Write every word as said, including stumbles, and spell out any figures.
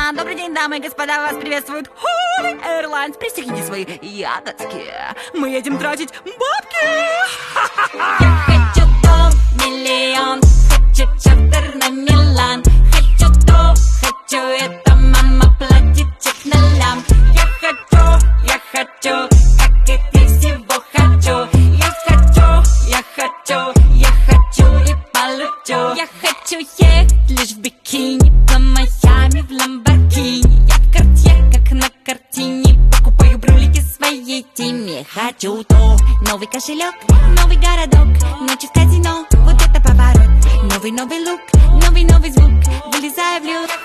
Добрый день, дамы и господа, вас приветствует Holy Airlines. Пристегните свои ягодки. Мы едем тратить бабки. Я хочу дом, миллион, хочу чартер на Милан. Хочу то, хочу это, мама платит чек на лям. Я хочу, я хочу, как и ты, всего хочу. Я хочу, я хочу, я хочу и получу. Я хочу ехать лишь в бикини, по Майами в Ламборгини. Я в Картье, как на картине, покупаю брюлики своей теме. Хочу то, новый кошелек, новый городок, ночи в казино, вот это поворот. Новый-новый лук, новый-новый звук, вылезая в люк.